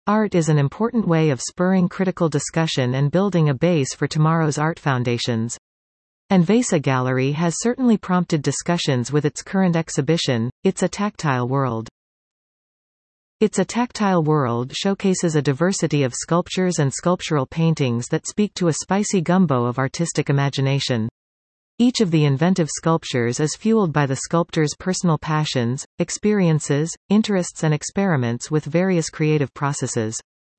Art is an important way of spurring critical discussion and building a base for tomorrow's art foundations. And Vaisa Gallery has certainly prompted discussions with its current exhibition, It's a Tactile World. It's a Tactile World showcases a diversity of sculptures and sculptural paintings that speak to a spicy gumbo of artistic imagination. Each of the inventive sculptures is fueled by the sculptor's personal passions, experiences, interests and experiments with various creative processes.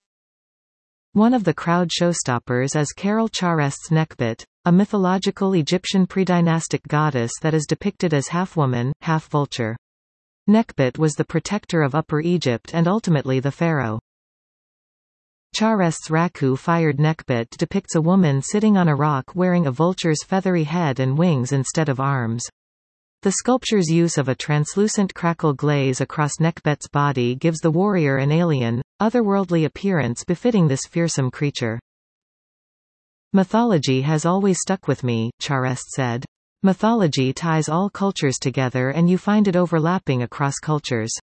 One of the crowd showstoppers is Carol Charest's Nekbet, a mythological Egyptian predynastic goddess that is depicted as half woman, half vulture. Nekbet was the protector of Upper Egypt and ultimately the pharaoh. Charest's Raku-fired Nekbet depicts a woman sitting on a rock wearing a vulture's feathery head and wings instead of arms. The sculpture's use of a translucent crackle glaze across Nekbet's body gives the warrior an alien, otherworldly appearance befitting this fearsome creature. Mythology has always stuck with me, Charest said. Mythology ties all cultures together and you find it overlapping across cultures.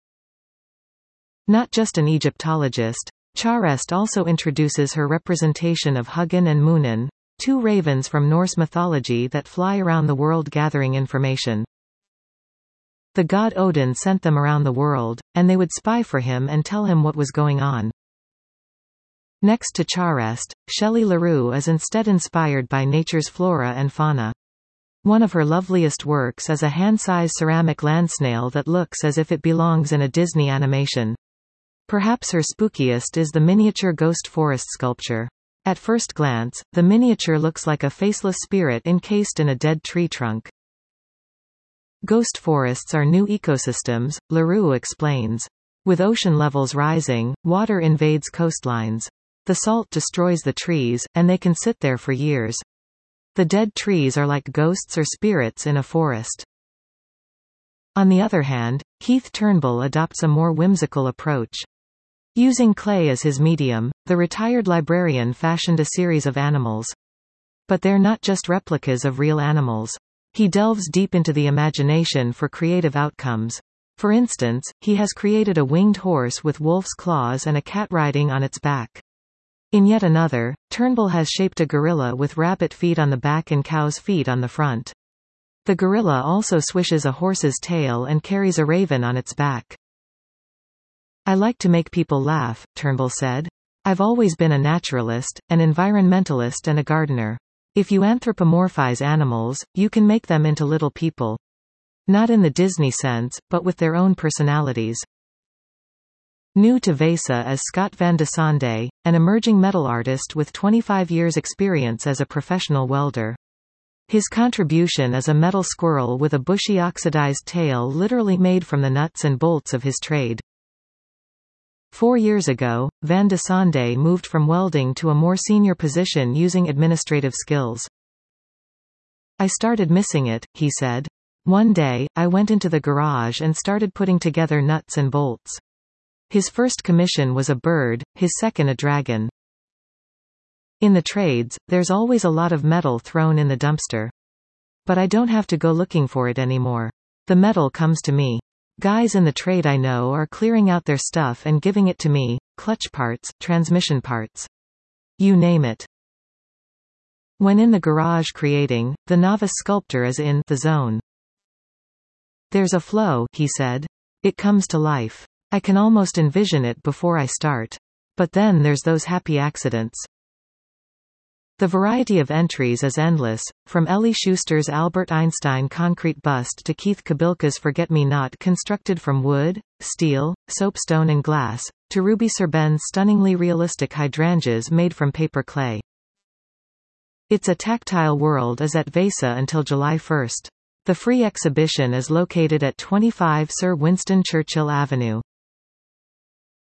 Not just an Egyptologist, Charest also introduces her representation of Hugin and Munin, two ravens from Norse mythology that fly around the world gathering information. The god Odin sent them around the world, and they would spy for him and tell him what was going on. Next to Charest, Shelley LaRue is instead inspired by nature's flora and fauna. One of her loveliest works is a hand-sized ceramic land snail that looks as if it belongs in a Disney animation. Perhaps her spookiest is the miniature ghost forest sculpture. At first glance, the miniature looks like a faceless spirit encased in a dead tree trunk. Ghost forests are new ecosystems, LaRue explains. With ocean levels rising, water invades coastlines. The salt destroys the trees, and they can sit there for years. The dead trees are like ghosts or spirits in a forest. On the other hand, Keith Turnbull adopts a more whimsical approach. Using clay as his medium, the retired librarian fashioned a series of animals. But they're not just replicas of real animals. He delves deep into the imagination for creative outcomes. For instance, he has created a winged horse with wolf's claws and a cat riding on its back. In yet another, Turnbull has shaped a gorilla with rabbit feet on the back and cow's feet on the front. The gorilla also swishes a horse's tail and carries a raven on its back. I like to make people laugh, Turnbull said. I've always been a naturalist, an environmentalist and a gardener. If you anthropomorphize animals, you can make them into little people. Not in the Disney sense, but with their own personalities. New to Vaisa is Scott Van de Sande, an emerging metal artist with 25 years' experience as a professional welder. His contribution is a metal squirrel with a bushy oxidized tail literally made from the nuts and bolts of his trade. 4 years ago, Van de Sande moved from welding to a more senior position using administrative skills. I started missing it, he said. One day, I went into the garage and started putting together nuts and bolts. His first commission was a bird, his second a dragon. In the trades, there's always a lot of metal thrown in the dumpster. But I don't have to go looking for it anymore. The metal comes to me. Guys in the trade I know are clearing out their stuff and giving it to me, clutch parts, transmission parts. You name it. When in the garage creating, the novice sculptor is in the zone. There's a flow, he said. It comes to life. I can almost envision it before I start. But then there's those happy accidents. The variety of entries is endless, from Ellie Schuster's Albert Einstein concrete bust to Keith Kabilka's Forget-Me-Not constructed from wood, steel, soapstone and glass, to Ruby Serben's stunningly realistic hydrangeas made from paper clay. It's a Tactile World is at Vaisa until July 1. The free exhibition is located at 25 Sir Winston Churchill Avenue.